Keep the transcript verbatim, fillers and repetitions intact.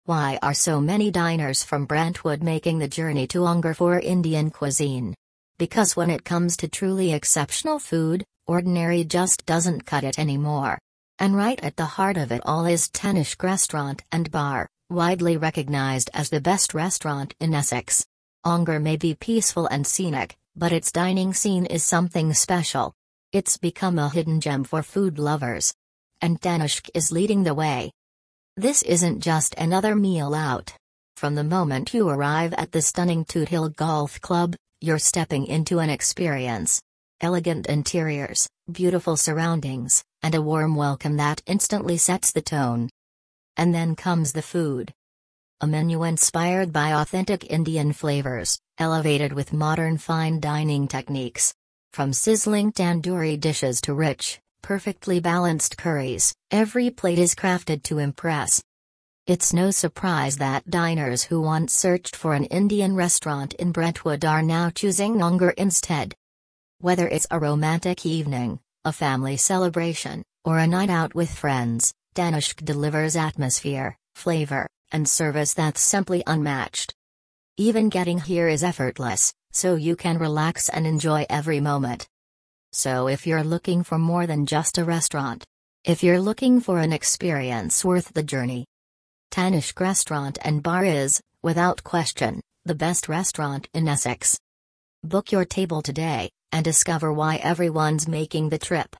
Why are so many diners from Brentwood making the journey to Ongar for Indian cuisine? Because when it comes to truly exceptional food, ordinary just doesn't cut it anymore. And right at the heart of it all is Tanishq Restaurant and Bar, widely recognized as the best restaurant in Essex. Ongar may be peaceful and scenic, but its dining scene is something special. It's become a hidden gem for food lovers. And Tanishq is leading the way. This isn't just another meal out. From the moment you arrive at the stunning Toothill Golf Club, you're stepping into an experience. Elegant interiors, beautiful surroundings, and a warm welcome that instantly sets the tone. And then comes the food. A menu inspired by authentic Indian flavors, elevated with modern fine dining techniques. From sizzling tandoori dishes to rich, perfectly balanced curries, every plate is crafted to impress. It's no surprise that diners who once searched for an Indian restaurant in Brentwood are now choosing Ongar instead. Whether it's a romantic evening, a family celebration, or a night out with friends, Tanishq delivers atmosphere, flavor, and service that's simply unmatched. Even getting here is effortless, so you can relax and enjoy every moment. So if you're looking for more than just a restaurant, if you're looking for an experience worth the journey, Tanishq Restaurant and Bar is, without question, the best restaurant in Essex. Book your table today, and discover why everyone's making the trip.